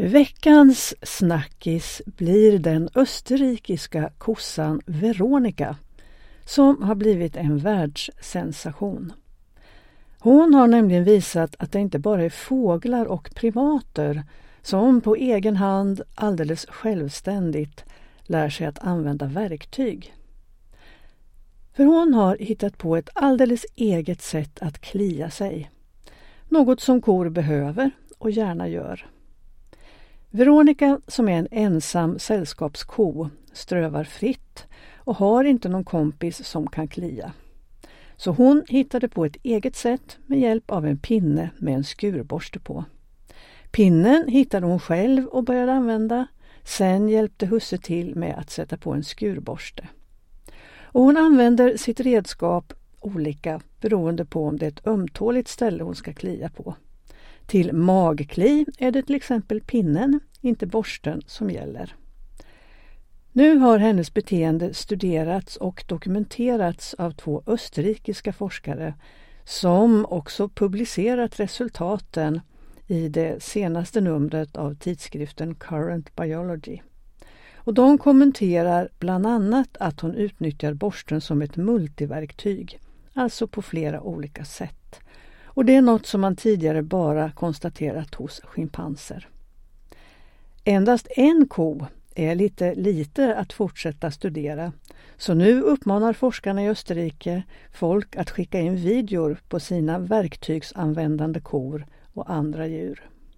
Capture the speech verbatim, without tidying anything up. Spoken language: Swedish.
Veckans snackis blir den österrikiska kossan Veronica som har blivit en världssensation. Hon har nämligen visat att det inte bara är fåglar och primater som på egen hand alldeles självständigt lär sig att använda verktyg. För hon har hittat på ett alldeles eget sätt att klia sig. Något som kor behöver och gärna gör. Veronica, som är en ensam sällskapsko, strövar fritt och har inte någon kompis som kan klia. Så hon hittade på ett eget sätt med hjälp av en pinne med en skurborste på. Pinnen hittade hon själv och började använda. Sen hjälpte husse till med att sätta på en skurborste. Och hon använder sitt redskap olika beroende på om det är ett ömtåligt ställe hon ska klia på. Till magkli är det till exempel pinnen, inte borsten, som gäller. Nu har hennes beteende studerats och dokumenterats av två österrikiska forskare som också publicerat resultaten i det senaste numret av tidskriften Current Biology. Och de kommenterar bland annat att hon utnyttjar borsten som ett multiverktyg, alltså på flera olika sätt. Och det är något som man tidigare bara konstaterat hos schimpanser. Endast en ko är lite lite att fortsätta studera, så nu uppmanar forskarna i Österrike folk att skicka in videor på sina verktygsanvändande kor och andra djur.